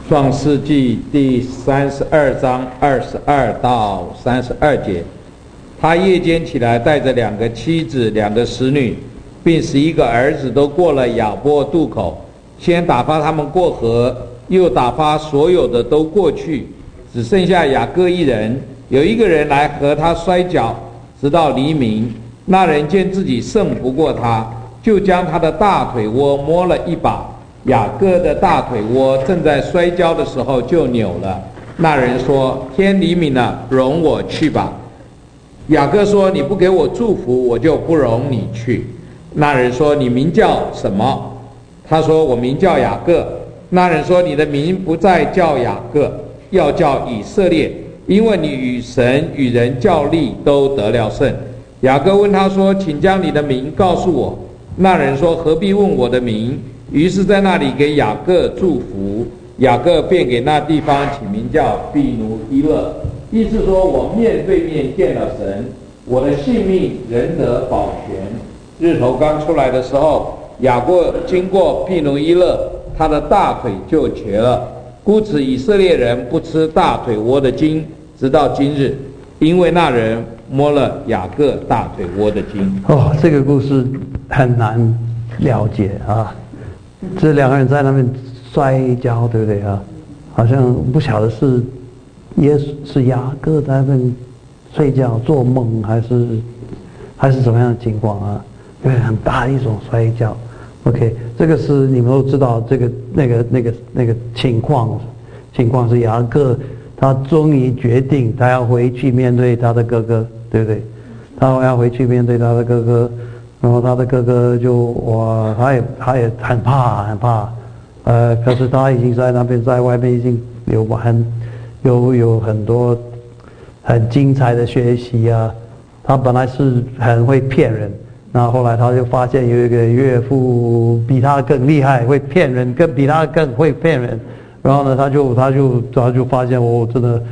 创世纪第32章22到32节，他夜间起来，带着2个妻子、2个使女，并11个儿子，都过了雅波渡口，先打发他们过河，又打发所有的都过去，只剩下雅各一人。有一个人来和他摔跤，直到黎明。那人见自己胜不过他，就将他的大腿窝摸了一把。雅各的大腿窝正在摔跤的时候就扭了。那人说：天黎明了，容我去吧。雅各说：你不给我祝福，我就不容你去。那人说：你名叫什么？他说：我名叫雅各。那人说：你的名不再叫雅各，要叫以色列，因为你与神与人较力都得了胜。雅各问他说：请将你的名告诉我。那人说：何必问我的名？于是在那里给雅各祝福。雅各便给那地方起名叫毗努伊勒，意思说我面对面见了神，我的性命仍得保全。日头刚出来的时候，雅各经过毗努伊勒，他的大腿就瘸了。故此以色列人不吃大腿窝的筋，直到今日，因为那人摸了雅各大腿窝的筋。 这个故事很难了解啊。这2个人在那边摔跤，对不对啊？好像不晓得是是雅各在那边睡觉做梦，还是什么样的情况啊？因为很大一种摔跤。OK， 这个是你们都知道，这个那个情况是雅各他终于决定他要回去面对他的哥哥，对不对？他要回去面对他的哥哥。然后他的哥哥就他也很怕，可是他已经在那边在外面已经有很多很精彩的学习啊。他本来是很会骗人，那后来他就发现有一个岳父比他更厉害，会骗人，比他更会骗人。然后呢，他就发现真的。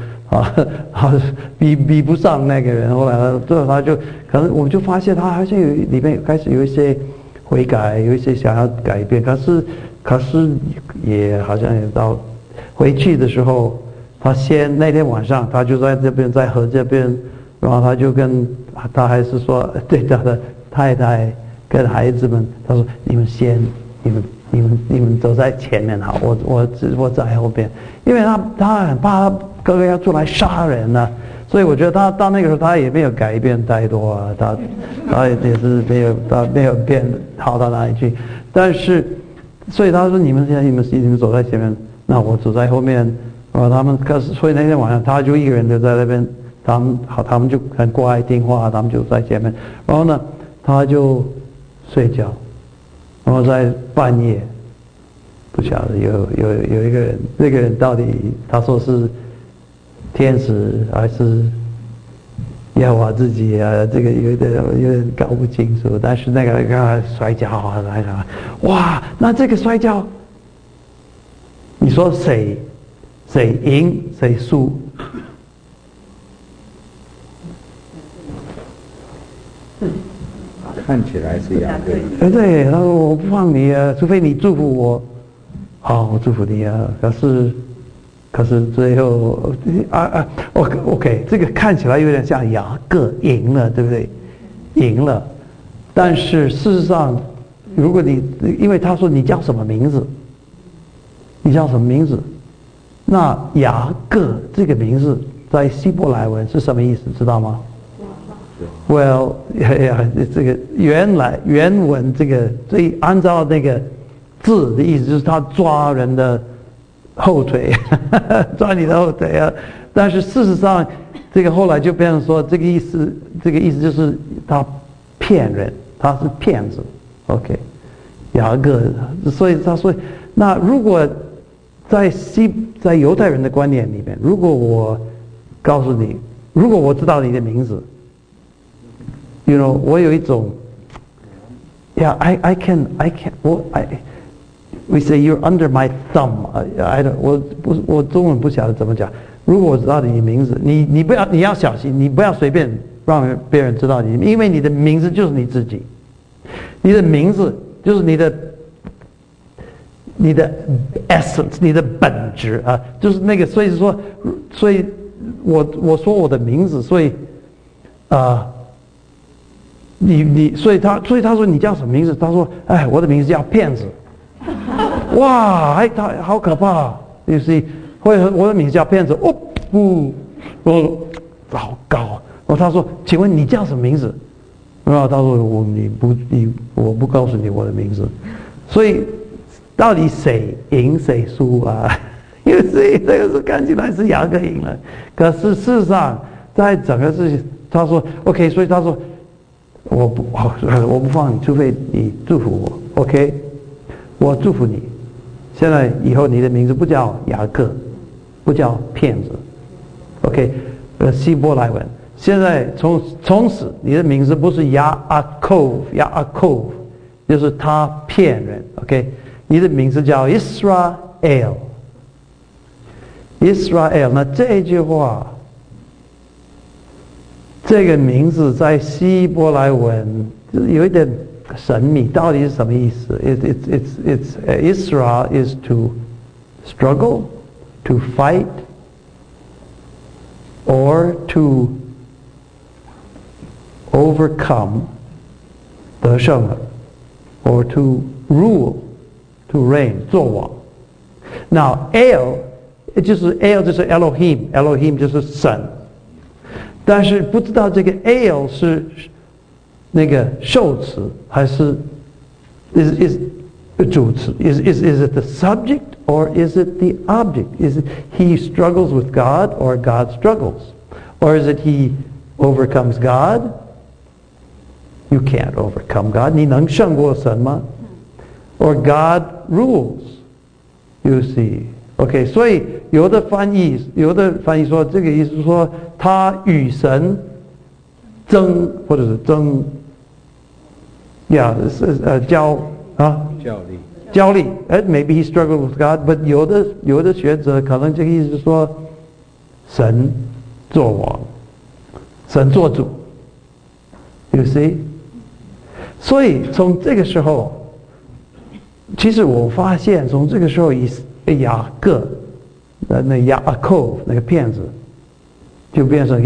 比不上那个人。后来他就可能我们就发现他好像里面开始有一些悔改，有一些想要改变，可是也好像也到回去的时候，他那天晚上他就在这边在河这边，然后他就他还是说对他的太太跟孩子们，他说你们走在前面好，我在后边，因为他很怕他哥哥要出来杀人啊，所以我觉得他到那个时候他也没有改变太多啊，他也是没有变好到哪里去，但是所以他说你们走在前面，那我走在后面，所以那天晚上他就一个人就在那边，他们就很乖听话，他们就在前面，然后呢他就睡觉。然后在半夜，不晓得有一个人，那个人到底他说是天使还是耶和华自己啊？这个有点搞不清楚。但是那个摔跤啊，哇！那这个摔跤，你说谁赢谁输？ 看起来是雅各。 对，他说我不放你啊，除非你祝福我。好，我祝福你啊。可是最后OK， 这个看起来有点像雅各赢了，对不对？赢了，但是事实上，如果因为他说你叫什么名字？你叫什么名字？那雅各这个名字在希伯来文是什么意思？知道吗？Well， 这个原文这个，所以按照那个字的意思，就是他抓人的后腿，抓你的后腿啊。但是事实上，这个后来就变成说，这个意思就是他骗人，他是骗子。OK， 雅各，所以他说，那如果在犹太人的观念里面，如果我告诉你，如果我知道你的名字。我有一种 ，I can, we say you're under my thumb. 我中文不晓得怎么讲。如果我知道你的名字，你要小心，你不要随便让别人知道你，因为你的名字就是你自己，你的名字就是你的你的 essence， 你的本质啊，就是那个，所以说，所以我说我的名字，所以所以他说你叫什么名字？他说，哎，我的名字叫骗子。哇，他好可怕！you see， 我的名字叫骗子。哦不，我好高。他说，请问你叫什么名字？然后他说我不告诉你我的名字。所以到底谁赢谁输啊？因为这个是看起来是雅各赢了，可是事实上在整个事情，他说 OK， 所以他说我不放你，除非你祝福我 ，OK， 我祝福你。现在以后你的名字不叫雅各，不叫骗子 ，OK， 希伯来文。现在从此你的名字不是雅各，就是他骗人 ，OK， 你的名字叫 Israel。那这句话，这个名字在希伯来文有一点神秘，到底是什么意思 ？Israel is to struggle, to fight, or to overcome 得胜了 or to rule, to reign 做王。Now El 就是 Elohim 就是神，但是不知道这个 El 是那个受词还是 is 主词 is it the subject or is it the object? Is it he struggles with God or God struggles? Or is it he overcomes God? You can't overcome God. 你能胜过神吗？ Or God rules. You see. OK， 所以有的翻译说这个意思说他与神争，或者是争较力。Maybe he struggled with God, but 有的学者可能这个意思是说神做王，神做主。You see？ 所以从这个时候，其实我发现从这个时候雅各，那雅各那个骗子，就变成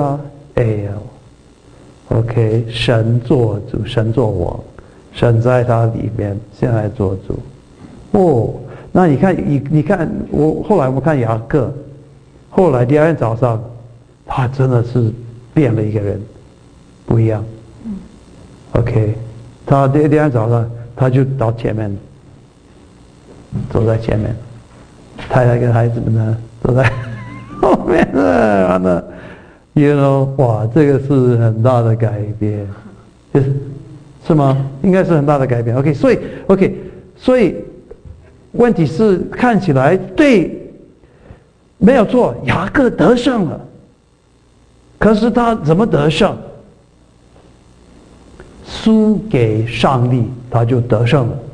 Israel。OK， 神做主，神做王，神在他里面现在做主。哦，那你看后来我看雅各，后来第二天早上，他真的是变了一个人，不一样。OK， 他第二天早上他就到前面，走在前面，太太跟孩子们呢走在后面完了 ，you know， 哇，这个是很大的改变，是吗？应该是很大的改变。OK， 所以问题是看起来对，没有错，雅各得胜了，可是他怎么得胜？输给上帝，他就得胜了。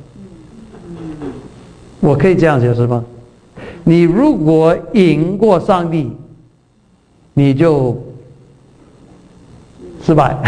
我可以这样解释吗？你如果赢过上帝，你就失败，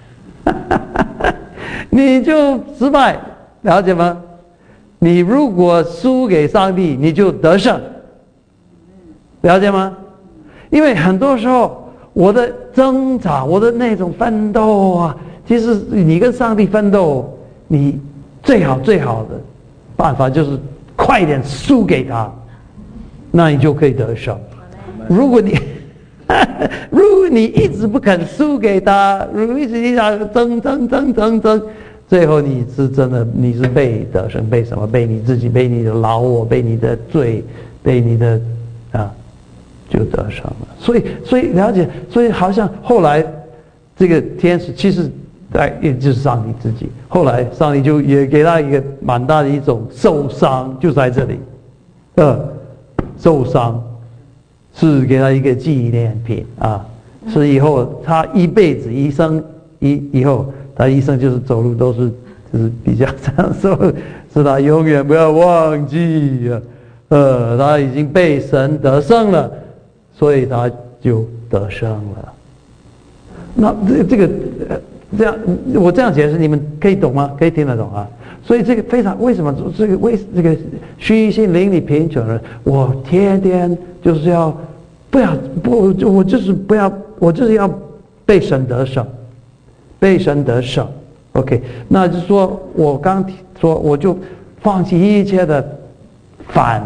你就失败，了解吗？你如果输给上帝，你就得胜，了解吗？因为很多时候我的挣扎，我的那种奋斗啊，其实你跟上帝奋斗，你最好的办法就是快一点输给他，那你就可以得胜。如果你一直不肯输给他，如果一直争，最后你是真的你是被得胜，被什么？被你自己，被你的老我，被你的罪，被你的就得胜了。所以了解，所以好像后来这个天使其实也就是上帝自己。后来上帝就也给他一个蛮大的一种受伤，就在这里，受伤是给他一个纪念品啊，是以后他一辈子一生以后他一生就是走路就是比较长寿，是他永远不要忘记他已经被神得胜了，所以他就得胜了。那这个这样我这样解释你们可以懂吗？可以听得懂啊？ 所以这个非常为什么这个虚心灵里贫穷人，我天天就是要我就是要被神得胜，被神得胜。OK， 那就是说我刚说我就放弃一切的反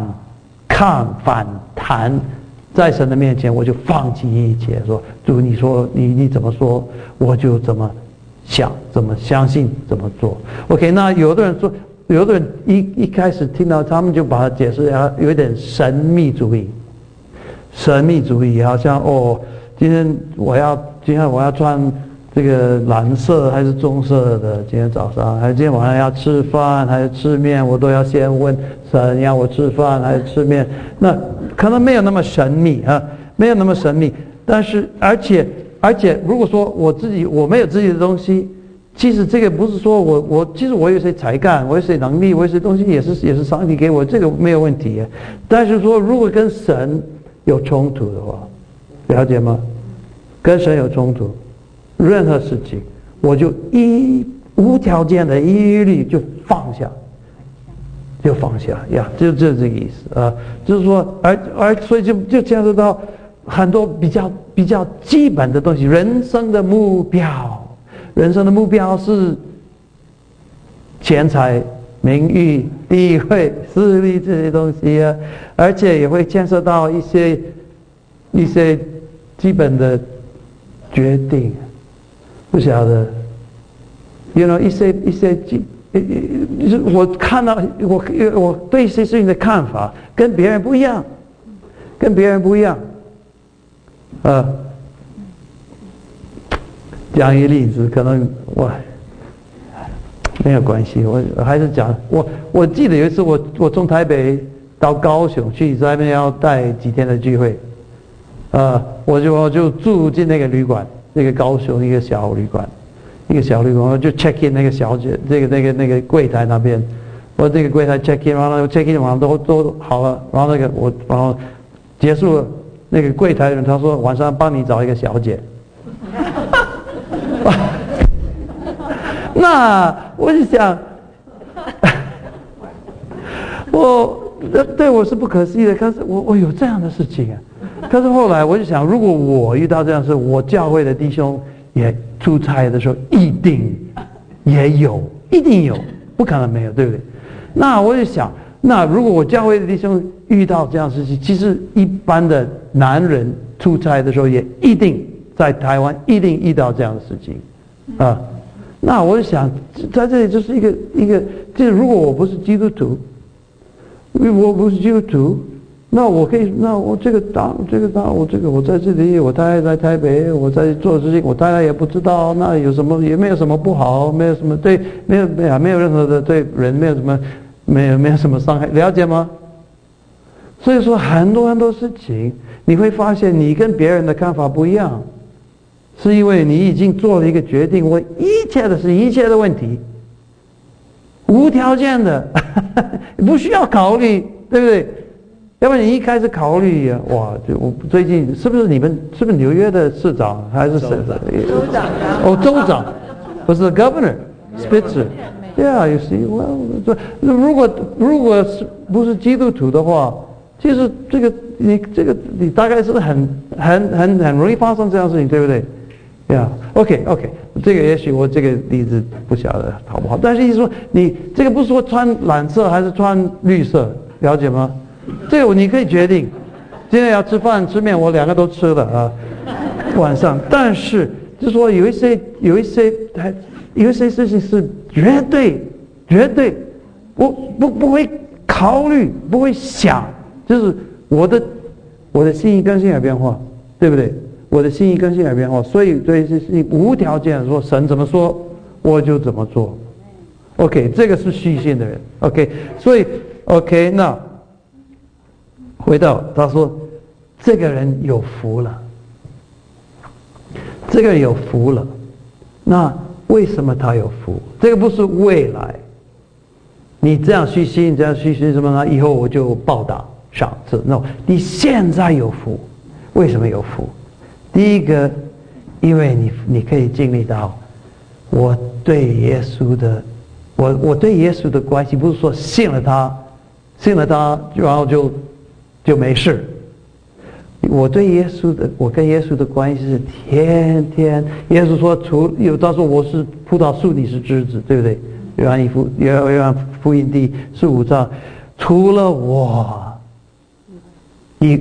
弹，在神的面前我就放弃一切，说主你说你怎么说我就怎么想，怎么相信，怎么做。OK， 那有的人说，有的人一开始听到他们就把它解释有一点神秘主义，好像今天我要穿这个蓝色还是棕色的？今天早上还是今天晚上要吃饭还是吃面？我都要先问神要我吃饭还是吃面？那可能没有那么神秘啊，没有那么神秘。但是而且，如果说我没有自己的东西，其实这个不是说其实我有些才干，我有些能力，我有些东西也是上帝给我，这个没有问题。但是说如果跟神有冲突的话，了解吗？跟神有冲突。任何事情，我就无条件的一律就放下呀，就这个意思啊，就是说，所以就牵涉到很多比较基本的东西，人生的目标是钱财、名誉、地位、势力这些东西啊，而且也会牵涉到一些基本的决定。不晓得一些我看到我对一些事情的看法跟别人不一样，讲一个例子，可能没有关系，我还是讲我记得有一次我从台北到高雄去，在那边要带几天的聚会，我就住进那个旅馆。那个高雄一个小旅馆，我就 check in 那个小姐，那个柜台那边，我这个柜台 check in， 然后 check in 完都好了，然后然后结束了，那个柜台的人他说晚上帮你找一个小姐，那我就想，对我是不可思议的，可是我有这样的事情啊。可是后来我就想，如果我遇到这样的事，我教会的弟兄也出差的时候一定有，不可能没有，对不对？那我就想，那如果我教会的弟兄遇到这样的事情，其实一般的男人出差的时候也一定在台湾一定遇到这样的事情啊。那我就想，在这里就是一个，就是如果我不是基督徒，那我可以，那我这个当我在这里，我太太在台北，我在做事情，我太太也不知道，那有什么也没有什么不好，没有什么对，没有任何的对人没有什么伤害，了解吗？所以说很多事情，你会发现你跟别人的看法不一样，是因为你已经做了一个决定，我一切的问题，无条件的，不需要考虑，对不对？要不然你一开始考虑哇，我最近是不是纽约的市长还是谁？州长，不是 Governor Spitzer。Yeah, you see, well， 如果是不是基督徒的话，其实你大概是很容易发生这样的事情，对不对？Yeah, OK， 这个也许我这个例子不晓得好不好，但是意思说你这个不是说穿蓝色还是穿绿色，了解吗？这个你可以决定，今天要吃饭吃面，我两个都吃了啊，晚上。但是就是说有一些事情是绝对不会考虑，不会想，就是我的心意更新而变化，对不对？我的心意更新而变化，所以对这些事情无条件说神怎么说我就怎么做。OK， 这个是虚心的人。OK， 所以 OK 那。回到他说，这个人有福了。那为什么他有福？这个不是未来，你这样虚心什么呢？以后我就报答赏赐。No， 你现在有福。为什么有福？第一个，因为你可以经历到我对耶稣的我对耶稣的关系不是说信了他，然后就没事。我跟耶稣的关系是天天。耶稣说他说我是葡萄树，你是枝子，对不对？约翰福音第15章，除了我，离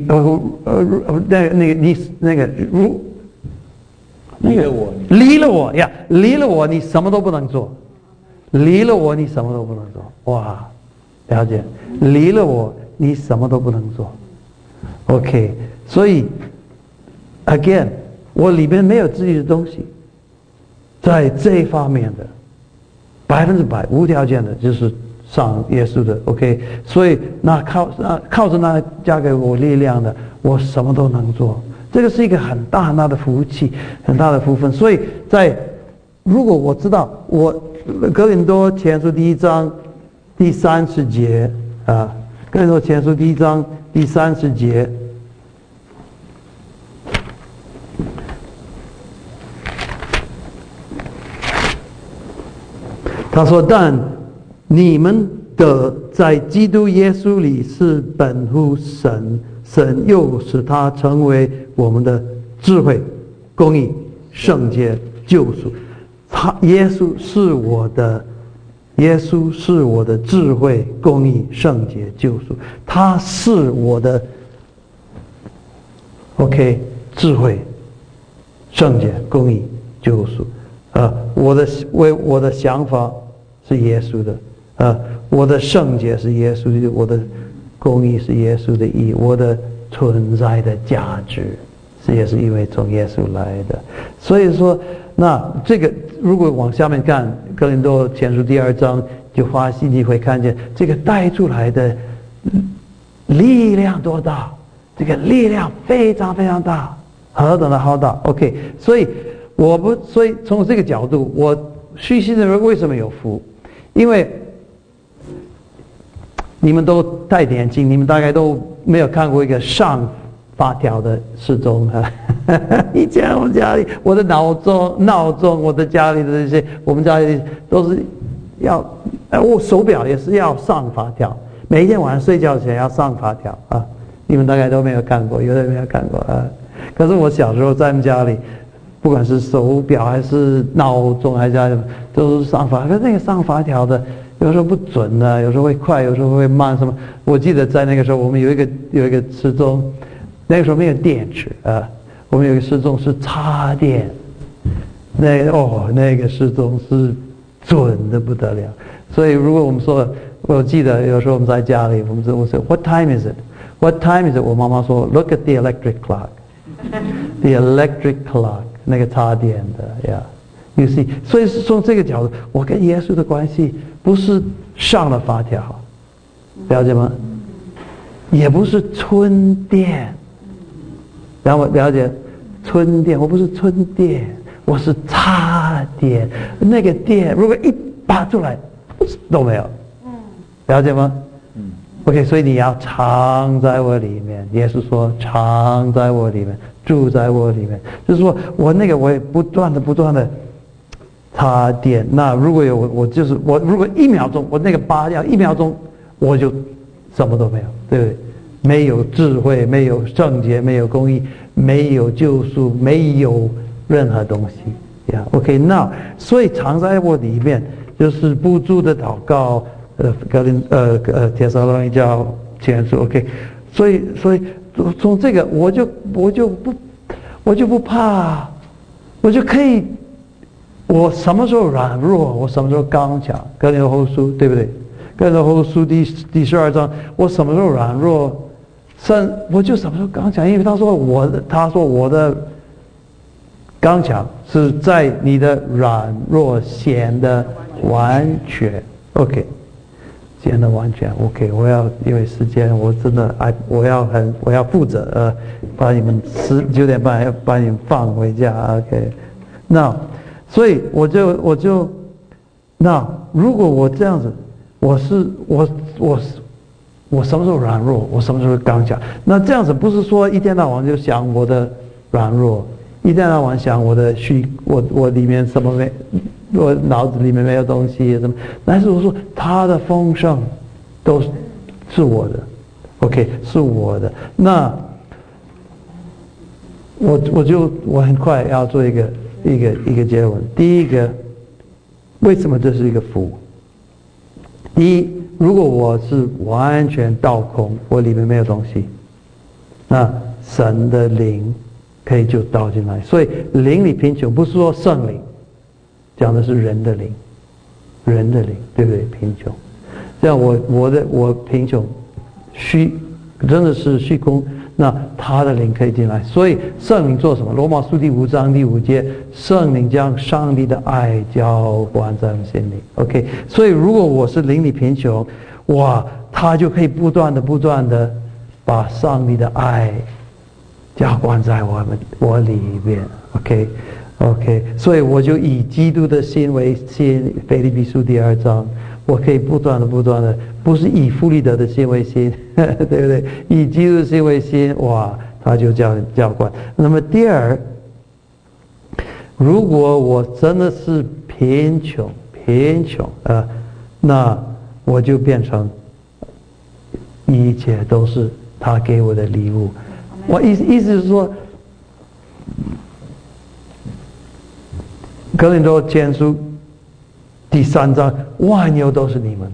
了我，你什么都不能做。离了我，你什么都不能做。哇，了解？离了我，你什么都不能做。OK， 所以 again， 我里面没有自己的东西，在这一方面的100%无条件的，就是上耶稣的 OK。所以靠着那加给我力量的，我什么都能做。这个是一个很大的福气，很大的福分。所以如果我知道哥林多前书第1章第30节啊，哥林多前书第1章第30节，他说：“但你们的在基督耶稣里是本乎神，神又使他成为我们的智慧、公义、圣洁、救赎。耶稣是我的智慧、公义、圣洁、救赎。他是我的 OK 智慧、圣洁、公义、救赎。我的想法是耶稣的，我的圣洁是耶稣的，我的公义是耶稣的义，我的存在的价值也是因为从耶稣来的。所以说，那这个如果往下面看，哥林多前书第2章，你会看见这个带出来的力量多大，这个力量非常非常大，何等的浩大。OK， 所以从这个角度，我虚心的人为什么有福？因为你们都太年轻，你们大概都没有看过一个上发条的时钟啊。以前我们家里，我的闹钟，我的家里的这些，我们家里都是要，我手表也是要上发条，每一天晚上睡觉前要上发条啊。你们大概都没有看过，有的没有看过啊。可是我小时候在我们家里，不管是手表还是闹钟还是什么，都是上发条。可是那个上发条的，有时候不准的，有时候会快，有时候会慢。什么？我记得在那个时候，我们有一个时钟，那个时候没有电池啊。我们有一个时钟是插电，那个时钟是准的不得了。所以如果我们说，我记得有时候我们在家里，我说 What time is it? What time is it? 我妈妈说 Look at the electric clock. The electric clock 那个插电的呀。You see， 所以从这个角度，我跟耶稣的关系不是上了发条，了解吗？也不是春电。然后了解春电，我不是春电，我是插电。那个电如果一拔出来，都没有。了解吗？OK， 所以你要藏在我里面。耶稣说藏在我里面，住在我里面，就是说我也不断的插电。那如果有我如果1秒钟我那个拔掉1秒钟，我就什么都没有，对不对？没有智慧，没有圣洁，没有公义，没有救赎，没有任何东西呀。OK， 那所以藏在我里面就是不住的祷告。帖撒罗尼迦前书 OK， 所以从这个我就不怕，我就可以，我什么时候软弱，我什么时候刚强。哥林多后书对不对？哥林多后书第12章，我什么时候软弱，我就什么时候刚强。因为他说我的刚强是在你的软弱显得完全 OK。显得完全 OK， 我要因为时间，我真的我要负责把你们9点半要把你们放回家 OK。那所以我就那如果我这样子，我什么时候软弱，我什么时候刚强。那这样子不是说一天到晚就想我的软弱，一天到晚想我的我里面什么我脑子里面没有东西什么，但是我说他的丰盛都是我的 ，OK 是我的。那我很快要做一个结论。第一个，为什么这是一个福？第一，如果我是完全倒空，我里面没有东西，那神的灵可以就倒进来。所以灵里贫穷不是说圣灵，讲的是人的灵，人的灵，对不对？贫穷，这样我贫穷，真的是虚空，那他的灵可以进来。所以圣灵做什么？罗马书第5章第5节，圣灵将上帝的爱浇灌在我们心里。OK， 所以如果我是灵里贫穷，哇，他就可以不断的把上帝的爱浇灌在我里面。OK， 所以我就以基督的心为心，腓立比书第2章，我可以不断的，不是以弗里德的心为心，对不对？以基督的心为心，哇，他就浇灌。那么第二，如果我真的是贫穷那我就变成一切都是他给我的礼物。我意思是说，哥林多前书第3章，万有都是你们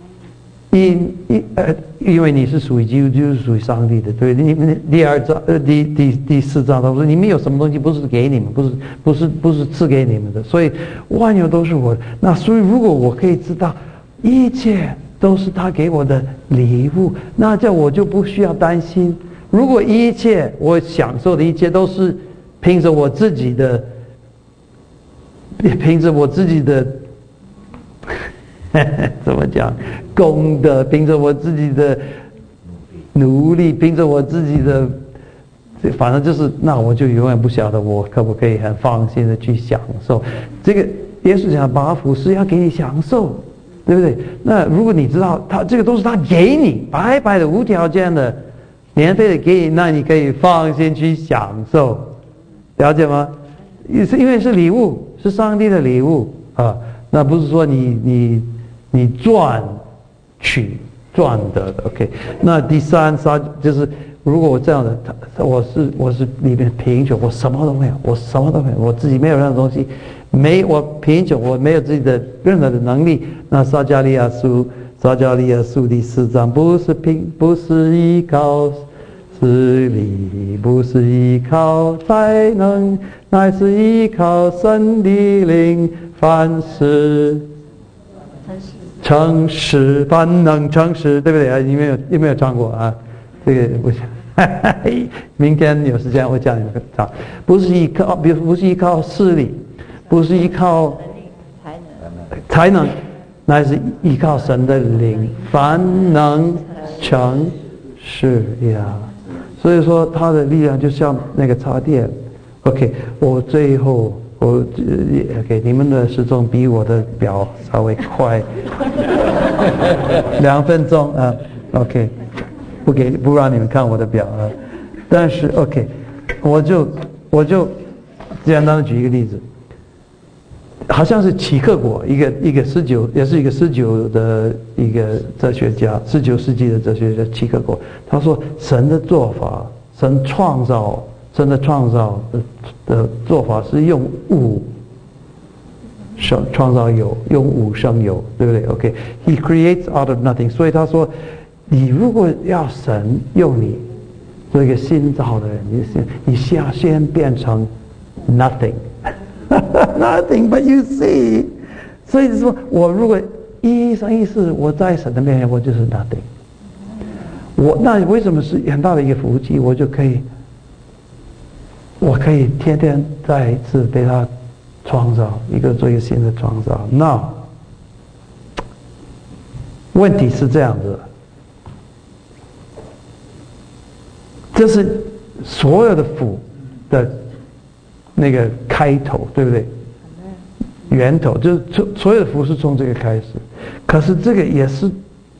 的，因为你是属于基督，就是属于上帝的，对。你第2章第4章都说你们有什么东西不是给你们，不是赐给你们的，所以万有都是我的。那所以如果我可以知道一切都是他给我的礼物，那这我就不需要担心。如果一切我享受的一切都是凭着我自己的怎么讲功德，凭着我自己的努力，凭着我自己的，反正就是，那我就永远不晓得我可不可以很放心的去享受这个。耶稣讲八福是要给你享受，对不对？那如果你知道他这个都是他给你白白的无条件的免费的给你，那你可以放心去享受，了解吗？因为是礼物，是上帝的礼物啊，那不是说你赚得的 OK。 那第三就是如果我这样的，我是里面贫穷，我什么都没有，我自己没有任何东西，我贫穷，我没有自己的任何的能力。那撒迦利亚书第4章，不是依靠势力，不是依靠才能，乃是依靠神的灵，凡事诚实，凡能诚实，对不对啊？你有没有唱过啊？这个我想，明天有时间我教你们唱。不是依靠势力，不是依靠才能，乃是依靠神的灵，凡能诚实呀。所以说，他的力量就像那个插电。OK， 我最后。给你们的时钟比我的表稍微快2分钟啊 ，OK， 不让你们看我的表啊，但是 OK， 我就简单的举一个例子，好像是齐克果一个19也是一个19的一个哲学家，19世纪的哲学家齐克果，他说神的做法，神的创造的做法是用物创造有，用物生有，对不对 ？OK，He creates out of nothing。所以他说，你如果要神用你做一个新造的人，你先变成 nothing，nothing but you see。所以说我如果一生一世我在神的面前，我就是 nothing。那为什么是很大的一个福气？我可以天天再一次被他创造，做一个新的创造。那问题是这样子，这是所有的福的那个开头，对不对？源头就是所有的福是从这个开始，可是这个也是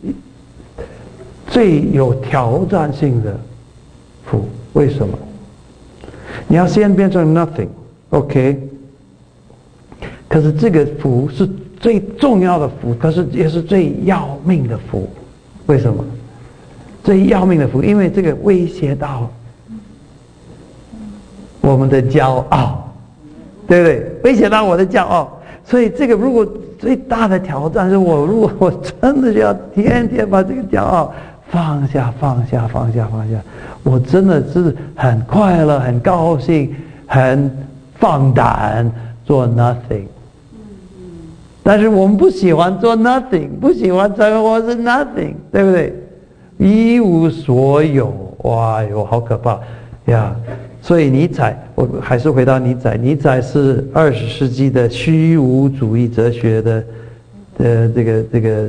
最有挑战性的福。为什么？你要先变成 nothing，OK？ 可是这个福是最重要的福，可是也是最要命的福。为什么？最要命的福，因为这个威胁到我们的骄傲，对不对？威胁到我的骄傲。所以这个如果最大的挑战是如果我真的要天天把这个骄傲放下，我真的是很快乐、很高兴、很放胆做 nothing。但是我们不喜欢做 nothing， 不喜欢成活是 nothing， 对不对？一无所有，哇哟，好可怕呀！所以尼采，我还是回到尼采，尼采是20世纪的虚无主义哲学的这个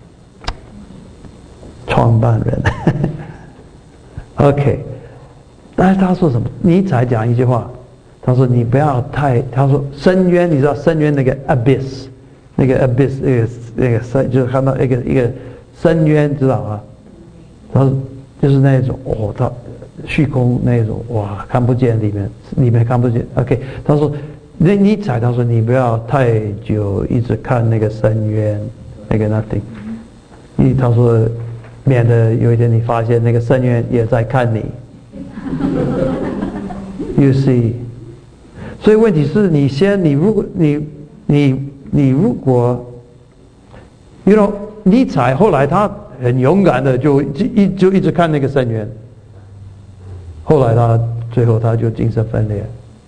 创办人。OK， 但是他说什么？尼采讲一句话，他说你不要他说深渊，你知道深渊那个 abyss， 那个 abyss 那个深，就是看到一个深渊，知道吗？他说就是那种他虚空那种，哇，看不见里面看不见。OK， 他说尼采，他说你不要太久一直看那个深渊，那个 nothing， 他说免得有一天你发现那个深渊也在看你。You see， 所以问题是你如果，you know， 尼采后来他很勇敢的就一直看那个深渊。后来最后他就精神分裂，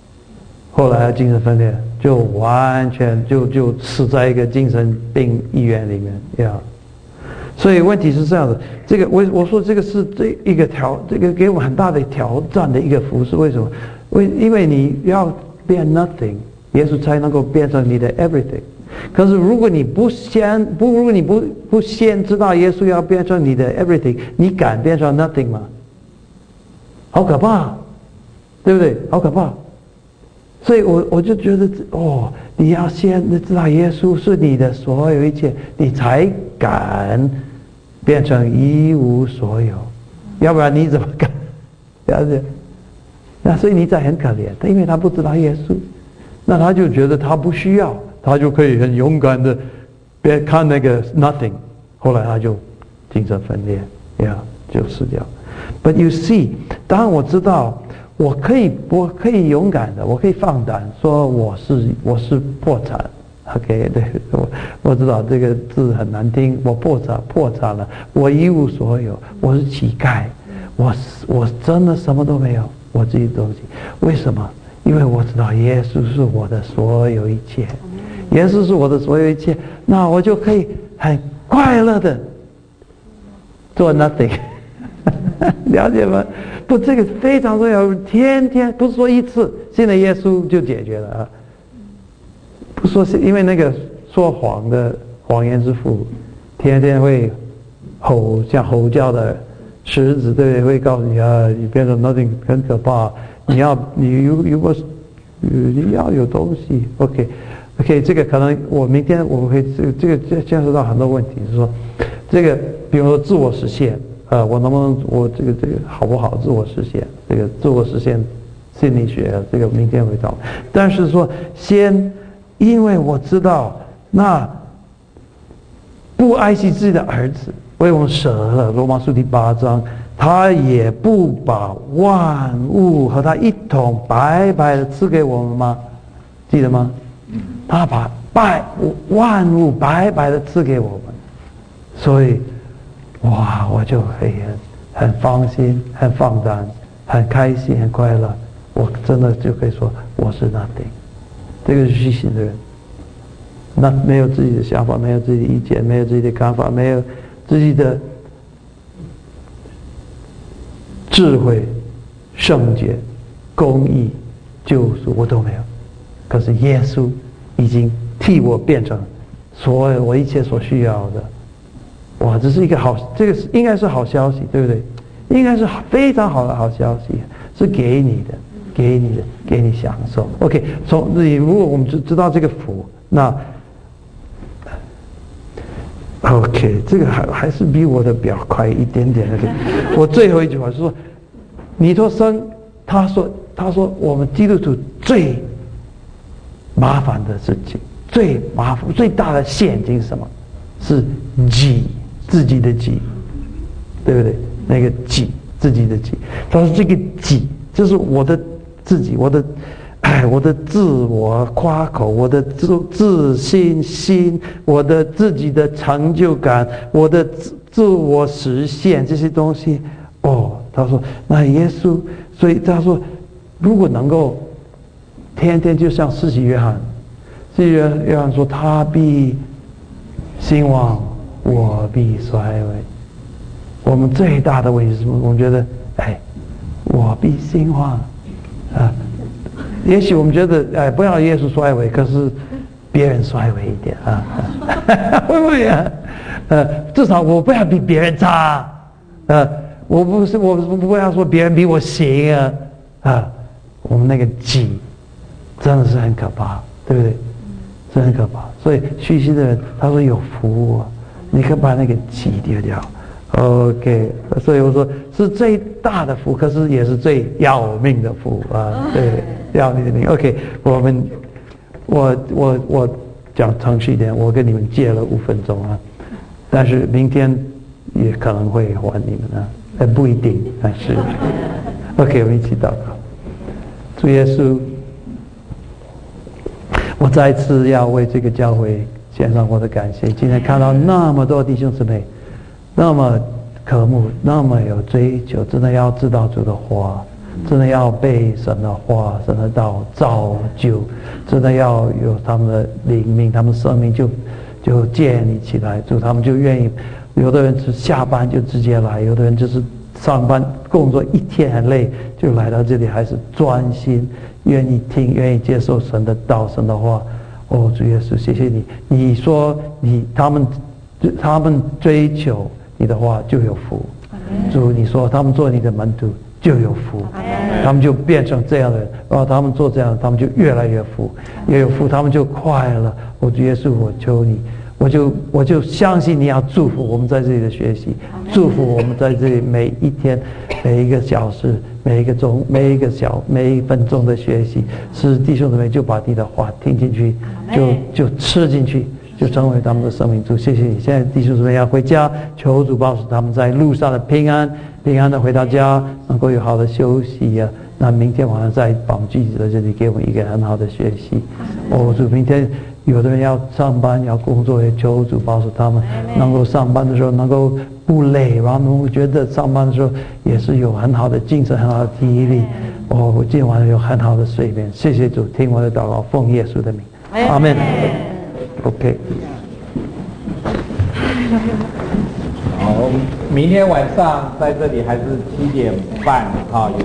就完全就死在一个精神病医院里面呀。所以问题是这样的，这个我说这个是这个给我们很大的挑战的一个服饰。为什么？因为你要变 nothing， 耶稣才能够变成你的 everything。可是如果你不先知道耶稣要变成你的 everything， 你敢变成 nothing 吗？好可怕，对不对？好可怕。所以我就觉得你要先知道耶稣是你的所有一切，你才敢变成一无所有，要不然你怎么敢？了解？那所以尼采很可怜，因为他不知道耶稣，那他就觉得他不需要，他就可以很勇敢的别看那个 nothing， 后来他就精神分裂，就死掉。But you see， 当我知道我可以勇敢的，我可以放胆说我是破产 ，OK， 对，我知道这个字很难听，我破产了，我一无所有，我是乞丐，我真的什么都没有，我自己的东西，为什么？因为我知道耶稣是我的所有一切，耶稣是我的所有一切，那我就可以很快乐的做 nothing。了解吗？不，这个非常重要。天天不是说一次，信了耶稣就解决了啊。不说是因为那个说谎言之父，天天会像吼叫的狮子，对不对？会告诉你你变成 nothing 很可怕。你如果你要有东西 ，OK， 这个可能我明天我会这个牵涉到很多问题，是说这个比如说自我实现。我能不能这个好不好自我实现？这个自我实现心理学，这个明天会到。但是说因为我知道那不爱惜自己的儿子为我们舍了，罗马书第8章，他也不把万物和他一同白白的赐给我们吗？记得吗？他把万物白白的赐给我们，所以。哇，我就可以很放心、很放胆、很开心、很快乐。我真的就可以说我是 nothing。这个是虚心的人，那没有自己的想法，没有自己的意见，没有自己的看法，没有自己的智慧、圣洁、公义、救赎，我都没有。可是耶稣已经替我变成所有我一切所需要的。哇，这是一个这个应该是好消息，对不对？应该是非常好的好消息，是给你的，给你享受。OK， 如果我们知道这个福，那 OK， 这个还是比我的表快一点点的。我最后一句话是说，尼托生他说我们基督徒最麻烦的事情， 最麻烦、最大的陷阱是什么？是己，自己的己，对不对？那个己，自己的己。他说这个己就是我的自己，我的自我夸口，我的自信心，我的自己的成就感，我的自我实现这些东西。他说那耶稣，所以他说如果能够天天就像施洗约翰说他必兴旺，我必衰微。我们最大的问题是什么？我们觉得我必兴旺也许我们觉得不要耶稣衰微，可是别人衰微一点会不会至少我不要比别人差我不要说别人比我行我们那个己真的是很可怕，对不对？是很可怕。所以虚心的人他说有福你可以把那个己丢掉。OK， 所以我说是最大的福，可是也是最要命的福对，要命的命。OK， 我讲程序一点，我跟你们借了5分钟但是明天也可能会还你们不一定，但是 OK， 我们一起祷告。主耶稣，我再次要为这个教会献上我的感谢。今天看到那么多弟兄姊妹那么渴慕，那么有追求，真的要知道主的话，真的要被神的话、神的道造就，真的要有他们的灵命，他们生命就建立起来，主他们就愿意。有的人是下班就直接来，有的人就是上班工作一天很累，就来到这里，还是专心愿意听，愿意接受神的道、神的话。主耶稣，谢谢你。你说他们追求你的话就有福，主你说他们做你的门徒就有福，他们就变成这样的人，然后他们做这样，他们就越来越福，越有福，他们就快乐。主耶稣，我求你，我就相信你要祝福我们在这里的学习，祝福我们在这里每一天、每一个小时、每一个钟、每一分钟的学习，使弟兄姊妹就把你的话听进去，就吃进去，就成为他们的生命。主，谢谢你。现在弟兄姊妹要回家，求主保守他们在路上的平安的回到家，能够有好的休息那明天晚上再把我们聚集在这里，给我们一个很好的学习。主，明天有的人要上班要工作，也求主保守他们能够上班的时候能够不累，然后能够觉得上班的时候也是有很好的精神、很好的体力。我今晚上有很好的睡眠。谢谢主，听我的祷告，奉耶稣的名，阿们。OK。 好，明天晚上在这里还是7点半